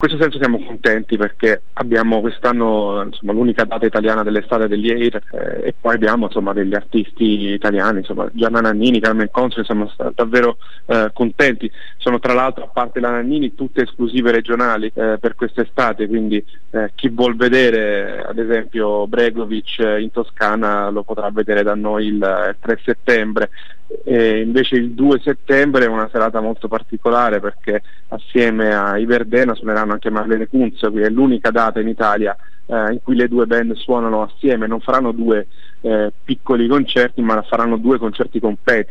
questo senso siamo contenti perché abbiamo quest'anno l'unica data italiana dell'estate degli Air, e poi abbiamo degli artisti italiani, Gianna Nannini, Carmen Consoli, siamo davvero contenti. Sono tra l'altro, a parte la Nannini, tutte esclusive regionali per quest'estate, quindi chi vuol vedere ad esempio Bregovic in Toscana lo potrà vedere da noi il 3 settembre. E invece il 2 settembre è una serata molto particolare perché assieme a Iverdena suoneranno anche Marlene Kunz, quindi è l'unica data in Italia in cui le due band suonano assieme. Non faranno due piccoli concerti, ma faranno due concerti completi.